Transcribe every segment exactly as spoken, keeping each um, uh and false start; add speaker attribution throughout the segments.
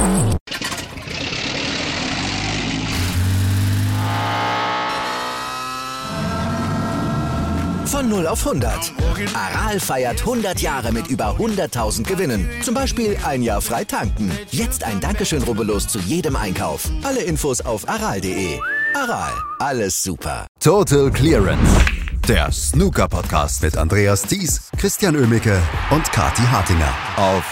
Speaker 1: Von null auf hundert. Aral feiert hundert Jahre mit über hunderttausend Gewinnen. Zum Beispiel ein Jahr frei tanken. Jetzt ein Dankeschön, rubbellos zu jedem Einkauf. Alle Infos auf aral punkt de. Aral, alles super.
Speaker 2: Total Clearance. Der Snooker-Podcast mit Andreas Thies, Christian Oemicke und Kathi Hartinger auf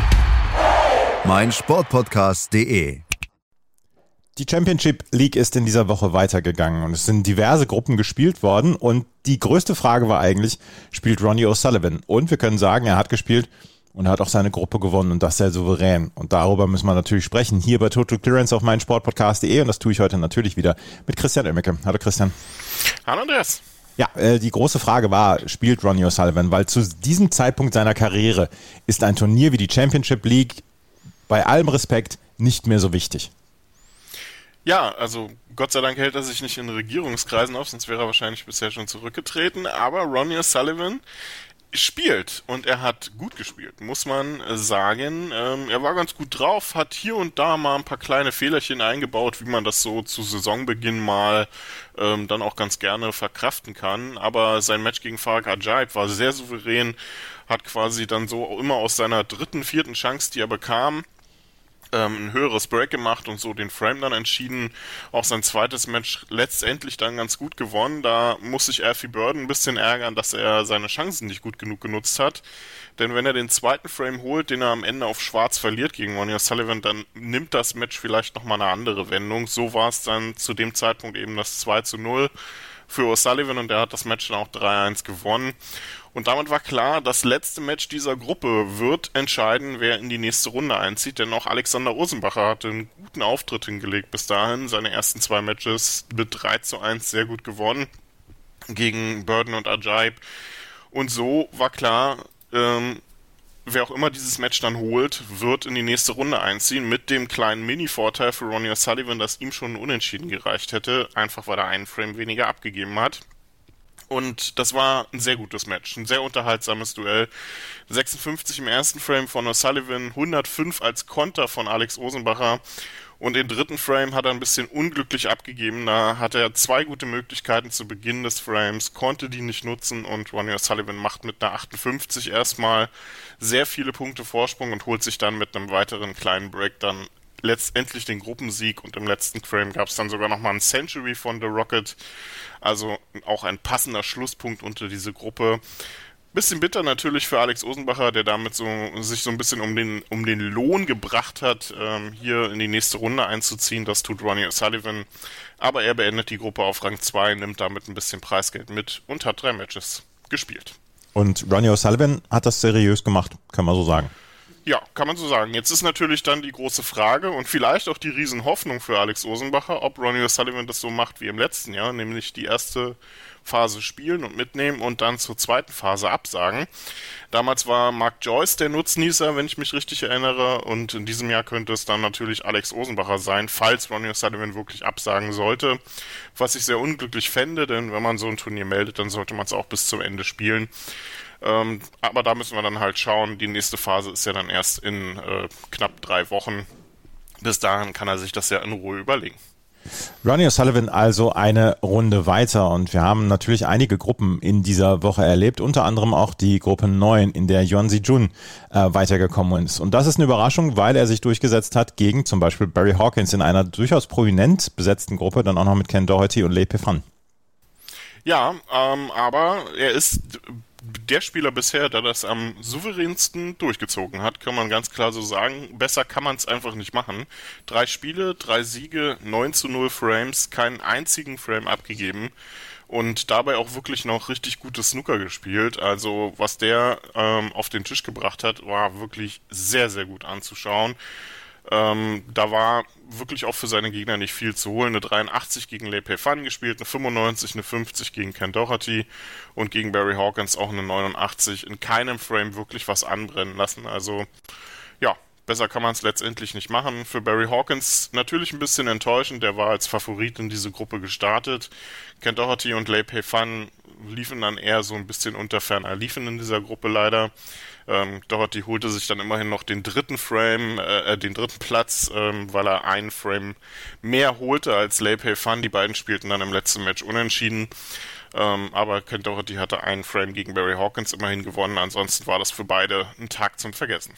Speaker 2: meinsportpodcast punkt de.
Speaker 3: Die Championship League ist in dieser Woche weitergegangen und es sind diverse Gruppen gespielt worden und die größte Frage war eigentlich, spielt Ronnie O'Sullivan? Und wir können sagen, er hat gespielt und er hat auch seine Gruppe gewonnen und das sehr souverän. Und darüber müssen wir natürlich sprechen, hier bei Total Clearance auf meinsportpodcast punkt de und das tue ich heute natürlich wieder mit Christian Oemicke. Hallo Christian.
Speaker 4: Hallo Andreas.
Speaker 3: Ja, äh, die große Frage war, spielt Ronnie O'Sullivan? Weil zu diesem Zeitpunkt seiner Karriere ist ein Turnier wie die Championship League bei allem Respekt nicht mehr so wichtig.
Speaker 4: Ja, also Gott sei Dank hält er sich nicht in Regierungskreisen auf, sonst wäre er wahrscheinlich bisher schon zurückgetreten. Aber Ronnie O'Sullivan spielt und er hat gut gespielt, muss man sagen. Ähm, er war ganz gut drauf, hat hier und da mal ein paar kleine Fehlerchen eingebaut, wie man das so zu Saisonbeginn mal ähm, dann auch ganz gerne verkraften kann. Aber sein Match gegen Farag Ajaib war sehr souverän, hat quasi dann so immer aus seiner dritten, vierten Chance, die er bekam, ein höheres Break gemacht und so den Frame dann entschieden. Auch sein zweites Match letztendlich dann ganz gut gewonnen. Da muss sich Alfie Burden ein bisschen ärgern, dass er seine Chancen nicht gut genug genutzt hat. Denn wenn er den zweiten Frame holt, den er am Ende auf Schwarz verliert gegen Ronnie O'Sullivan, dann nimmt das Match vielleicht nochmal eine andere Wendung. So war es dann zu dem Zeitpunkt eben das zwei zu null für O'Sullivan und er hat das Match dann auch drei eins gewonnen. Und damit war klar, das letzte Match dieser Gruppe wird entscheiden, wer in die nächste Runde einzieht, denn auch Alexander Ursenbacher hatte einen guten Auftritt hingelegt bis dahin. Seine ersten zwei Matches mit drei zu eins sehr gut gewonnen gegen Burden und Ajaib. Und so war klar, ähm, wer auch immer dieses Match dann holt, wird in die nächste Runde einziehen, mit dem kleinen Mini-Vorteil für Ronnie O'Sullivan, dass ihm schon ein Unentschieden gereicht hätte, einfach weil er einen Frame weniger abgegeben hat. Und das war ein sehr gutes Match, ein sehr unterhaltsames Duell. sechsundfünfzig im ersten Frame von O'Sullivan, hundertfünf als Konter von Alex Ursenbacher. Und den dritten Frame hat er ein bisschen unglücklich abgegeben. Da hatte er zwei gute Möglichkeiten zu Beginn des Frames, konnte die nicht nutzen und Ronnie O'Sullivan macht mit einer achtundfünfzig erstmal sehr viele Punkte Vorsprung und holt sich dann mit einem weiteren kleinen Break dann letztendlich den Gruppensieg und im letzten Frame gab es dann sogar nochmal ein Century von The Rocket, also auch ein passender Schlusspunkt unter diese Gruppe. Bisschen bitter natürlich für Alex Ursenbacher, der damit so sich so ein bisschen um den um den Lohn gebracht hat, ähm, hier in die nächste Runde einzuziehen. Das tut Ronnie O'Sullivan, aber er beendet die Gruppe auf Rang zwei, nimmt damit ein bisschen Preisgeld mit und hat drei Matches gespielt.
Speaker 3: Und Ronnie O'Sullivan hat das seriös gemacht, kann man so sagen.
Speaker 4: Ja, kann man so sagen. Jetzt ist natürlich dann die große Frage und vielleicht auch die Riesenhoffnung für Alex Ursenbacher, ob Ronnie O'Sullivan das so macht wie im letzten Jahr, nämlich die erste Phase spielen und mitnehmen und dann zur zweiten Phase absagen. Damals war Mark Joyce der Nutznießer, wenn ich mich richtig erinnere, und in diesem Jahr könnte es dann natürlich Alex Ursenbacher sein, falls Ronnie O'Sullivan wirklich absagen sollte, was ich sehr unglücklich fände, denn wenn man so ein Turnier meldet, dann sollte man es auch bis zum Ende spielen. Ähm, aber da müssen wir dann halt schauen. Die nächste Phase ist ja dann erst in äh, knapp drei Wochen. Bis dahin kann er sich das ja in Ruhe überlegen.
Speaker 3: Ronnie O'Sullivan also eine Runde weiter und wir haben natürlich einige Gruppen in dieser Woche erlebt, unter anderem auch die Gruppe neun, in der Yuan Zijun äh, weitergekommen ist. Und das ist eine Überraschung, weil er sich durchgesetzt hat gegen zum Beispiel Barry Hawkins in einer durchaus prominent besetzten Gruppe, dann auch noch mit Ken Doherty und Lei Pei-Fan.
Speaker 4: Ja, ähm, aber er ist der Spieler bisher, der das am souveränsten durchgezogen hat, kann man ganz klar so sagen. Besser kann man es einfach nicht machen. Drei Spiele, drei Siege, neun zu null Frames, keinen einzigen Frame abgegeben und dabei auch wirklich noch richtig gutes Snooker gespielt. Also was der ähm, auf den Tisch gebracht hat, war wirklich sehr, sehr gut anzuschauen. Ähm, da war wirklich auch für seine Gegner nicht viel zu holen. Eine dreiundachtzig gegen Lei Pei-Fan gespielt, eine fünfundneunzig, eine fünfzig gegen Ken Doherty und gegen Barry Hawkins auch eine neunundachtzig. In keinem Frame wirklich was anbrennen lassen. Also ja, besser kann man es letztendlich nicht machen. Für Barry Hawkins natürlich ein bisschen enttäuschend. Der war als Favorit in diese Gruppe gestartet. Ken Doherty und Lei Pei-Fan liefen dann eher so ein bisschen unter ferner liefen in dieser Gruppe leider. Ähm, Doherty holte sich dann immerhin noch den dritten Frame, äh, den dritten Platz, ähm, weil er einen Frame mehr holte als Lei Pei Fan. Die beiden spielten dann im letzten Match unentschieden. Ähm, aber Kent Doherty hatte einen Frame gegen Barry Hawkins immerhin gewonnen. Ansonsten war das für beide ein Tag zum Vergessen.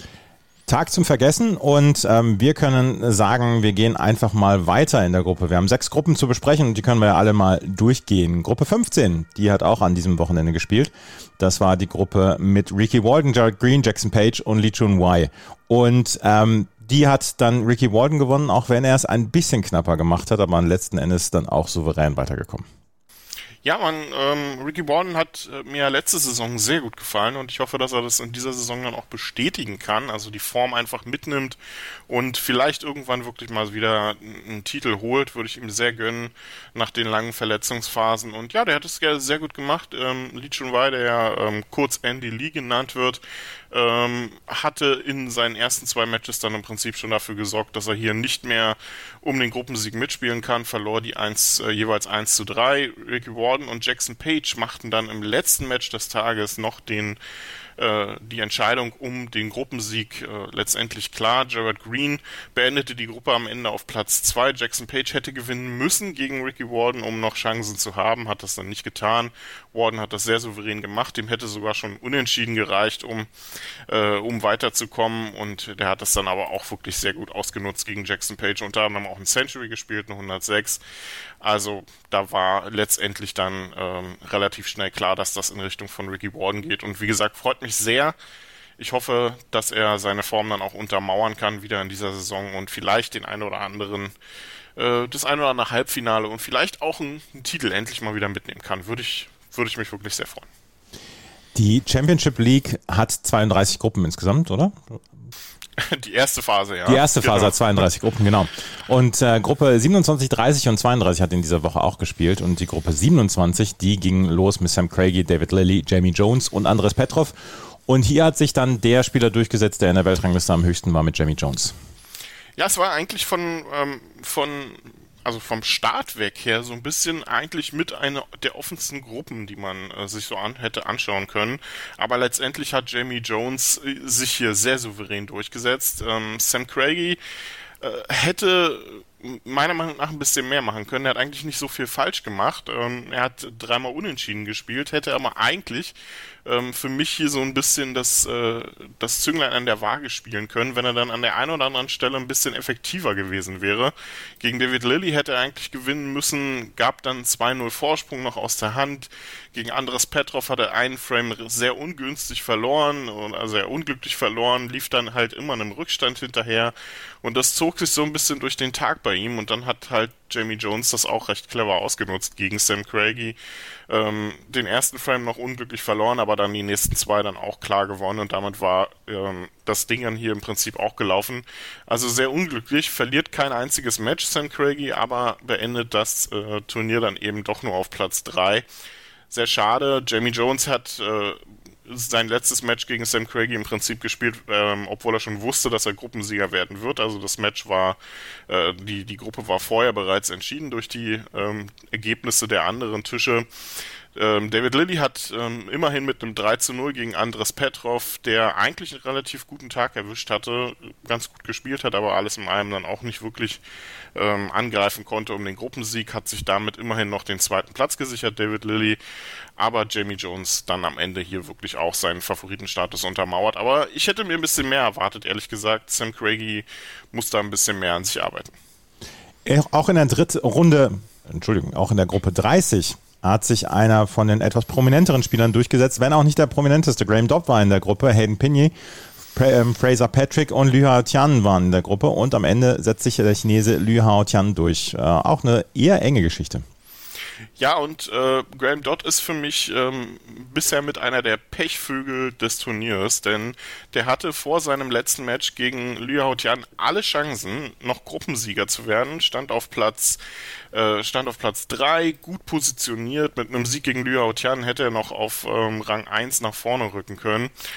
Speaker 3: Tag zum Vergessen und ähm, wir können sagen, wir gehen einfach mal weiter in der Gruppe. Wir haben sechs Gruppen zu besprechen und die können wir ja alle mal durchgehen. Gruppe fünfzehn, die hat auch an diesem Wochenende gespielt. Das war die Gruppe mit Ricky Walden, Jared Green, Jackson Page und Lee Chun-Wei. Und ähm, die hat dann Ricky Walden gewonnen, auch wenn er es ein bisschen knapper gemacht hat, aber letzten Endes dann auch souverän weitergekommen.
Speaker 4: Ja, man, ähm, Ricky Walden hat äh, mir letzte Saison sehr gut gefallen und ich hoffe, dass er das in dieser Saison dann auch bestätigen kann, also die Form einfach mitnimmt und vielleicht irgendwann wirklich mal wieder einen Titel holt, würde ich ihm sehr gönnen nach den langen Verletzungsphasen. Und ja, der hat es sehr gut gemacht. Ähm, Lee Chun-Wei, der ja ähm, kurz Andy Lee genannt wird, ähm, hatte in seinen ersten zwei Matches dann im Prinzip schon dafür gesorgt, dass er hier nicht mehr um den Gruppensieg mitspielen kann, verlor die eins, äh, jeweils eins zu drei. Ricky Walden und Jackson Page machten dann im letzten Match des Tages noch den äh, die Entscheidung um den Gruppensieg äh, letztendlich klar. Jared Green beendete die Gruppe am Ende auf Platz zwei. Jackson Page hätte gewinnen müssen gegen Ricky Walden, um noch Chancen zu haben, hat das dann nicht getan. Walden hat das sehr souverän gemacht, dem hätte sogar schon unentschieden gereicht, um äh, um weiterzukommen und der hat das dann aber auch wirklich sehr gut ausgenutzt gegen Jackson Page, unter anderem auch ein Century gespielt, eine hundertsechs. Also da war letztendlich dann ähm, relativ schnell klar, dass das in Richtung von Ricky Walden geht und wie gesagt, freut mich sehr. Ich hoffe, dass er seine Form dann auch untermauern kann wieder in dieser Saison und vielleicht den einen oder anderen, äh, das ein oder andere Halbfinale und vielleicht auch einen, einen Titel endlich mal wieder mitnehmen kann. Würde ich, würde ich mich wirklich sehr freuen.
Speaker 3: Die Championship League hat zweiunddreißig Gruppen insgesamt, oder?
Speaker 4: Die erste Phase, ja.
Speaker 3: Die erste Phase
Speaker 4: genau.
Speaker 3: hat zweiunddreißig Gruppen, genau. Und äh, Gruppe siebenundzwanzig, dreißig und zweiunddreißig hat in dieser Woche auch gespielt. Und die Gruppe siebenundzwanzig, die ging los mit Sam Craigie, David Lilley, Jamie Jones und Andres Petrov. Und hier hat sich dann der Spieler durchgesetzt, der in der Weltrangliste am höchsten war, mit Jamie Jones.
Speaker 4: Ja, es war eigentlich von, ähm, von also vom Start weg her so ein bisschen eigentlich mit einer der offensten Gruppen, die man äh, sich so an, hätte anschauen können. Aber letztendlich hat Jamie Jones äh, sich hier sehr souverän durchgesetzt. Ähm, Sam Craigie äh, hätte meiner Meinung nach ein bisschen mehr machen können. Er hat eigentlich nicht so viel falsch gemacht. Ähm, er hat dreimal unentschieden gespielt, hätte aber eigentlich ähm, für mich hier so ein bisschen das, äh, das Zünglein an der Waage spielen können, wenn er dann an der einen oder anderen Stelle ein bisschen effektiver gewesen wäre. Gegen David Lilley hätte er eigentlich gewinnen müssen, gab dann zwei null Vorsprung noch aus der Hand. Gegen Andres Petrov hat er einen Frame sehr ungünstig verloren, also sehr unglücklich verloren, lief dann halt immer einem Rückstand hinterher und das zog sich so ein bisschen durch den Tag bei ihm und dann hat halt Jamie Jones das auch recht clever ausgenutzt gegen Sam Craigie. Ähm, den ersten Frame noch unglücklich verloren, aber dann die nächsten zwei dann auch klar gewonnen und damit war ähm, das Ding dann hier im Prinzip auch gelaufen. Also sehr unglücklich, verliert kein einziges Match Sam Craigie, aber beendet das äh, Turnier dann eben doch nur auf Platz drei. Sehr schade. Jamie Jones hat äh, sein letztes Match gegen Sam Craigie im Prinzip gespielt, ähm, obwohl er schon wusste, dass er Gruppensieger werden wird. Also das Match war, äh, die, die Gruppe war vorher bereits entschieden durch die ähm, Ergebnisse der anderen Tische. Ähm, David Lilley hat ähm, immerhin mit einem drei zu null gegen Andres Petrov, der eigentlich einen relativ guten Tag erwischt hatte, ganz gut gespielt hat, aber alles in allem dann auch nicht wirklich ähm, angreifen konnte um den Gruppensieg, hat sich damit immerhin noch den zweiten Platz gesichert, David Lilley, aber Jamie Jones dann am Ende hier wirklich auch seinen Favoritenstatus untermauert, aber ich hätte mir ein bisschen mehr erwartet, ehrlich gesagt. Sam Craigie muss da ein bisschen mehr an sich arbeiten.
Speaker 3: Auch in der dritten Runde, Entschuldigung, auch in der Gruppe dreißig hat sich einer von den etwas prominenteren Spielern durchgesetzt, wenn auch nicht der prominenteste. Graham Dobb war in der Gruppe, Hayden Pinney, Fraser Patrick und Liu Hao Tian waren in der Gruppe und am Ende setzt sich der Chinese Liu Hao Tian durch. Äh, auch eine eher enge Geschichte.
Speaker 4: Ja, und äh, Graham Dodd ist für mich ähm, bisher mit einer der Pechvögel des Turniers, denn der hatte vor seinem letzten Match gegen Liu Hao Tian alle Chancen, noch Gruppensieger zu werden, stand auf Platz äh, stand auf Platz drei, gut positioniert, mit einem Sieg gegen Liu Hao Tian hätte er noch auf ähm, Rang eins nach vorne rücken können.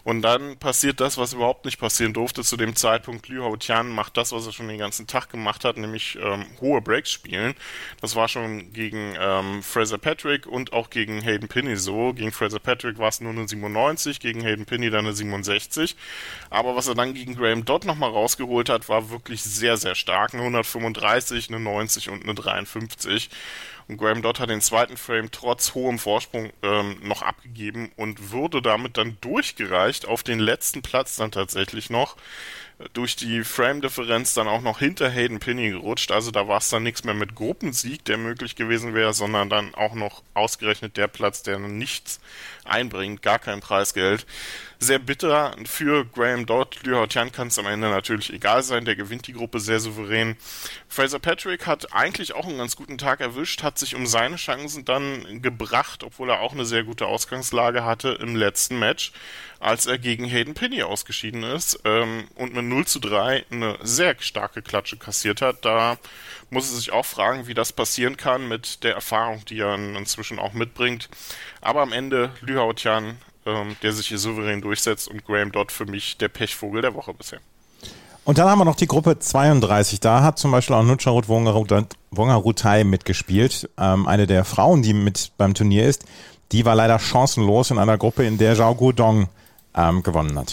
Speaker 4: Und dann passiert das, was überhaupt nicht passieren durfte zu dem Zeitpunkt. Liu Haotian macht das, was er schon den ganzen Tag gemacht hat, nämlich ähm, hohe Breaks spielen. Das war schon gegen ähm, Fraser Patrick und auch gegen Hayden Pinney so. Gegen Fraser Patrick war es nur eine siebenundneunzig, gegen Hayden Pinney dann eine siebenundsechzig. Aber was er dann gegen Graham Dodd nochmal rausgeholt hat, war wirklich sehr, sehr stark. Eine hundertfünfunddreißig, eine neunzig und eine dreiundfünfzig. Und Graham Dodd hat den zweiten Frame trotz hohem Vorsprung ähm, noch abgegeben und wurde damit dann durchgereicht auf den letzten Platz dann tatsächlich noch. Durch die Frame-Differenz dann auch noch hinter Hayden Pinney gerutscht. Also da war es dann nichts mehr mit Gruppensieg, der möglich gewesen wäre, sondern dann auch noch ausgerechnet der Platz, der nichts einbringt, gar kein Preisgeld. Sehr bitter für Graham Dodd. Liu Haotian kann es am Ende natürlich egal sein, der gewinnt die Gruppe sehr souverän. Fraser Patrick hat eigentlich auch einen ganz guten Tag erwischt, hat sich um seine Chancen dann gebracht, obwohl er auch eine sehr gute Ausgangslage hatte im letzten Match, als er gegen Hayden Pinney ausgeschieden ist ähm, und mit null zu drei eine sehr starke Klatsche kassiert hat. Da muss er sich auch fragen, wie das passieren kann mit der Erfahrung, die er inzwischen auch mitbringt. Aber am Ende Liu Haotian, ähm, der sich hier souverän durchsetzt, und Graham Dodd für mich der Pechvogel der Woche bisher.
Speaker 3: Und dann haben wir noch die Gruppe zweiunddreißig. Da hat zum Beispiel auch Nucharut Wongarutai mitgespielt. Ähm, eine der Frauen, die mit beim Turnier ist, die war leider chancenlos in einer Gruppe, in der Zhao Guodong ähm, gewonnen hat.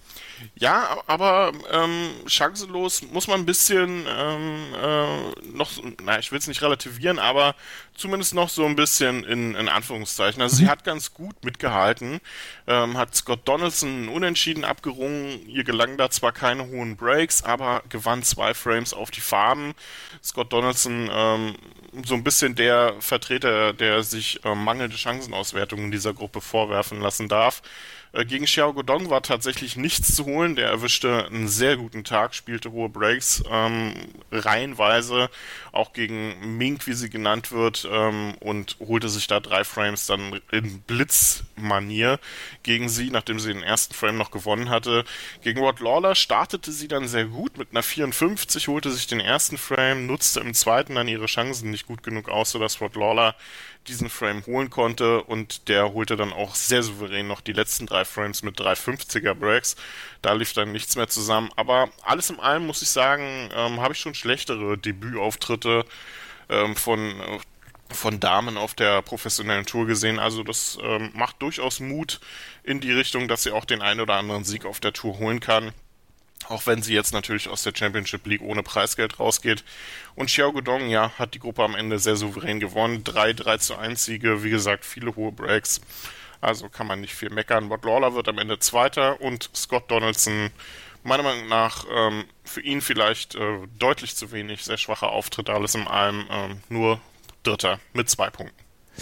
Speaker 4: Ja, aber ähm, chancenlos muss man ein bisschen ähm, äh, noch, na, ich will es nicht relativieren, aber zumindest noch so ein bisschen in, in Anführungszeichen. Also mhm. sie hat ganz gut mitgehalten, ähm, hat Scott Donaldson unentschieden abgerungen. Ihr gelangen da zwar keine hohen Breaks, aber gewann zwei Frames auf die Farben. Scott Donaldson ähm, so ein bisschen der Vertreter, der sich ähm, mangelnde Chancenauswertungen in dieser Gruppe vorwerfen lassen darf. Gegen Xiao Guodong war tatsächlich nichts zu holen. Der erwischte einen sehr guten Tag, spielte hohe Breaks, ähm, reihenweise, auch gegen Mink, wie sie genannt wird, ähm, und holte sich da drei Frames dann in Blitzmanier gegen sie, nachdem sie den ersten Frame noch gewonnen hatte. Gegen Rod Lawler startete sie dann sehr gut mit einer vierundfünfzig, holte sich den ersten Frame, nutzte im zweiten dann ihre Chancen nicht gut genug aus, sodass Rod Lawler diesen Frame holen konnte, und der holte dann auch sehr souverän noch die letzten drei Frames mit drei fünfziger Breaks. Da lief dann nichts mehr zusammen, aber alles in allem muss ich sagen, ähm, habe ich schon schlechtere Debütauftritte ähm, von, von Damen auf der professionellen Tour gesehen. Also das ähm, macht durchaus Mut in die Richtung, dass sie auch den einen oder anderen Sieg auf der Tour holen kann. Auch wenn sie jetzt natürlich aus der Championship League ohne Preisgeld rausgeht. Und Xiao Guodong, ja, hat die Gruppe am Ende sehr souverän gewonnen. Drei drei zu eins Siege, wie gesagt, viele hohe Breaks. Also kann man nicht viel meckern. Rod Lawler wird am Ende Zweiter und Scott Donaldson, meiner Meinung nach, ähm, für ihn vielleicht äh, deutlich zu wenig. Sehr schwacher Auftritt, alles in allem, ähm, nur Dritter mit zwei Punkten.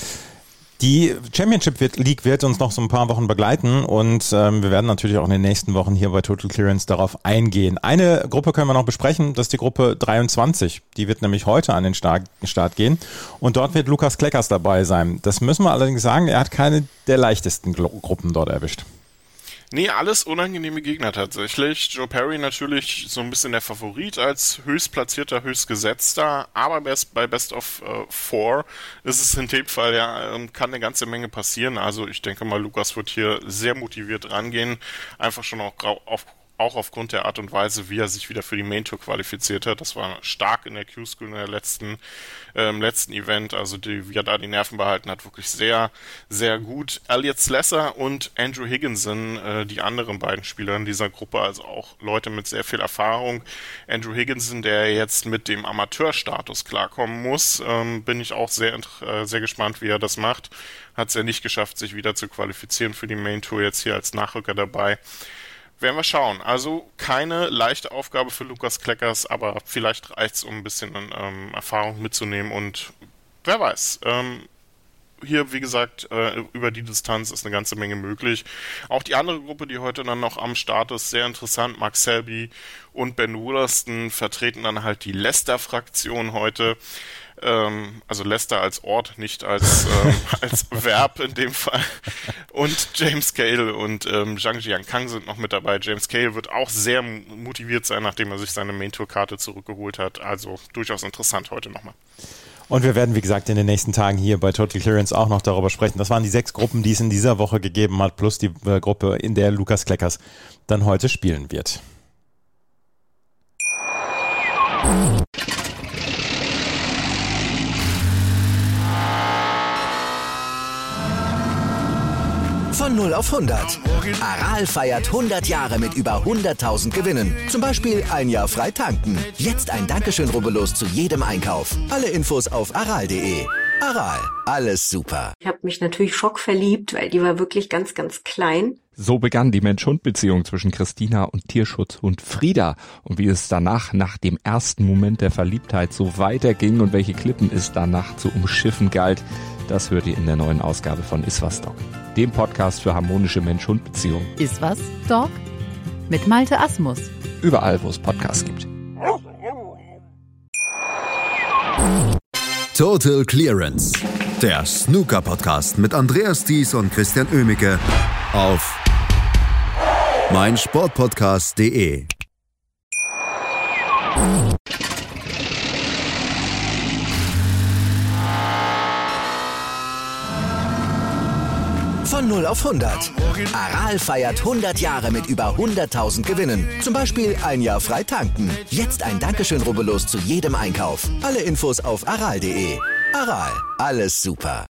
Speaker 3: Die Championship League wird uns noch so ein paar Wochen begleiten, und ähm, wir werden natürlich auch in den nächsten Wochen hier bei Total Clearance darauf eingehen. Eine Gruppe können wir noch besprechen, das ist die Gruppe dreiundzwanzig. Die wird nämlich heute an den Start, Start gehen, und dort wird Lukas Kleckers dabei sein. Das müssen wir allerdings sagen, er hat keine der leichtesten Gru- Gruppen dort erwischt.
Speaker 4: Nee, alles unangenehme Gegner tatsächlich. Joe Perry natürlich so ein bisschen der Favorit als höchstplatzierter, höchstgesetzter, aber best, bei Best of äh, Four ist es in dem Fall ja, kann eine ganze Menge passieren. Also ich denke mal, Lukas wird hier sehr motiviert rangehen, einfach schon auch auf auch aufgrund der Art und Weise, wie er sich wieder für die Main Tour qualifiziert hat. Das war stark in der Q-School in der letzten, äh, im letzten Event, also die, wie er da die Nerven behalten hat, wirklich sehr, sehr gut. Elliot Slesser und Andrew Higginson, äh, die anderen beiden Spieler in dieser Gruppe, also auch Leute mit sehr viel Erfahrung. Andrew Higginson, der jetzt mit dem Amateurstatus klarkommen muss, ähm, bin ich auch sehr, äh, sehr gespannt, wie er das macht. Hat es ja nicht geschafft, sich wieder zu qualifizieren für die Main Tour, jetzt hier als Nachrücker dabei. Werden wir schauen. Also keine leichte Aufgabe für Lukas Kleckers, aber vielleicht reicht es, um ein bisschen ähm, Erfahrung mitzunehmen, und wer weiß. Ähm, hier, wie gesagt, äh, über die Distanz ist eine ganze Menge möglich. Auch die andere Gruppe, die heute dann noch am Start ist, sehr interessant. Mark Selby und Ben Wollaston vertreten dann halt die Leicester-Fraktion heute. Also Leicester als Ort, nicht als, ähm, als Verb in dem Fall. Und James Cale und ähm, Zhang Jiankang sind noch mit dabei. James Cale wird auch sehr motiviert sein, nachdem er sich seine Main-Tour-Karte zurückgeholt hat. Also durchaus interessant heute nochmal.
Speaker 3: Und wir werden, wie gesagt, in den nächsten Tagen hier bei Total Clearance auch noch darüber sprechen. Das waren die sechs Gruppen, die es in dieser Woche gegeben hat, plus die äh, Gruppe, in der Lukas Kleckers dann heute spielen wird.
Speaker 1: Von null auf hundert. Aral feiert hundert Jahre mit über hunderttausend Gewinnen. Zum Beispiel ein Jahr frei tanken. Jetzt ein Dankeschön, rubbellos zu jedem Einkauf. Alle Infos auf aral punkt de. Aral, alles super.
Speaker 5: Ich habe mich natürlich schockverliebt, weil die war wirklich ganz, ganz klein.
Speaker 6: So begann die Mensch-Hund-Beziehung zwischen Christina und Tierschutzhund Frieda. Und wie es danach, nach dem ersten Moment der Verliebtheit, so weiterging und welche Klippen es danach zu umschiffen galt, das hört ihr in der neuen Ausgabe von Iswas Dog, dem Podcast für harmonische Mensch-Hund-Beziehungen.
Speaker 7: Iswas Dog mit Malte Asmus.
Speaker 6: Überall, wo es Podcasts gibt.
Speaker 2: Total Clearance, der Snooker-Podcast mit Andreas Thies und Christian Oemicke auf meinsportpodcast punkt de.
Speaker 1: Von null auf hundert. Aral feiert hundert Jahre mit über hunderttausend Gewinnen. Zum Beispiel ein Jahr frei tanken. Jetzt ein Dankeschön, rubbellos zu jedem Einkauf. Alle Infos auf aral punkt de. Aral, alles super.